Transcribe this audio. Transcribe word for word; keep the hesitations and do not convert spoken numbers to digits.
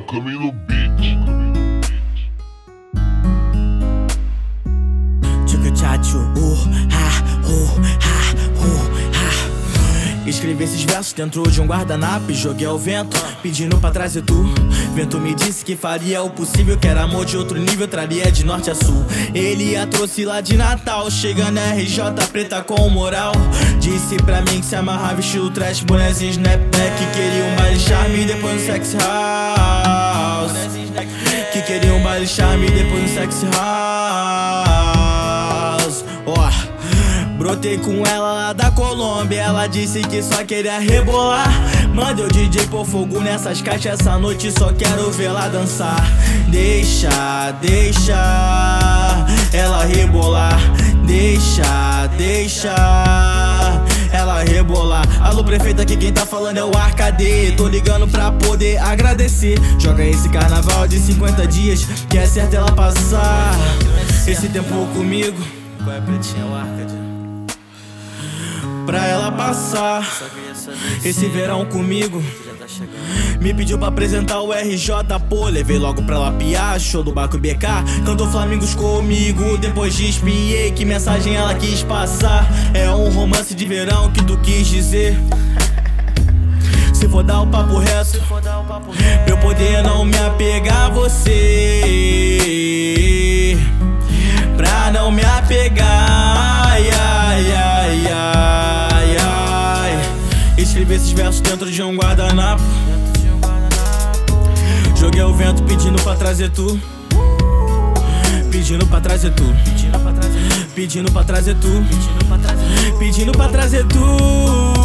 Alchemy no beat. Tchucachachu, uh, ha, uh, ha, uh, ha. Escrevi esses versos dentro de um guardanapo e joguei ao vento, pedindo pra trazer tu. Vento me disse que faria o possível, que era amor de outro nível, traria de norte a sul. Ele a trouxe lá de Natal, chegando na R J preta com moral. Disse pra mim que se amarrava estilo trash, bonezinho snapback, que queria um baile charme e depois um sex house. Que queria um baile charme e depois um sex house. Ó, oh, brotei com ela lá da Colômbia, ela disse que só queria rebolar. Manda o D J pôr fogo nessas caixas essa noite, só quero vê-la dançar. Deixa, deixa ela rebolar. Deixa, deixa ela rebolar. Alô prefeita, aqui quem tá falando é o Arcade. Tô ligando pra poder agradecer. Joga esse carnaval de cinquenta dias, que é certo ela passar esse tempo comigo. Qual é, pretinha? O Arcade. Pra ela passar esse verão comigo. Me pediu pra apresentar o R J, pô, levei logo pra lapiar. Show do Baco B K, cantou Flamingos comigo. Depois de espiei que mensagem ela quis passar. É um romance de verão que tu quis dizer. Se for dar o papo reto, pra eu poder não me apegar a você, pra não me apegar, ai, ai, ai, ai, ai. Escrevi esses versos dentro de um guardanapo, joguei ao vento pedindo pra trazer tu. Pedindo pra trazer tu. Pedindo pra trazer tu. Pedindo pra trazer tu. Pedindo pra trazer tu.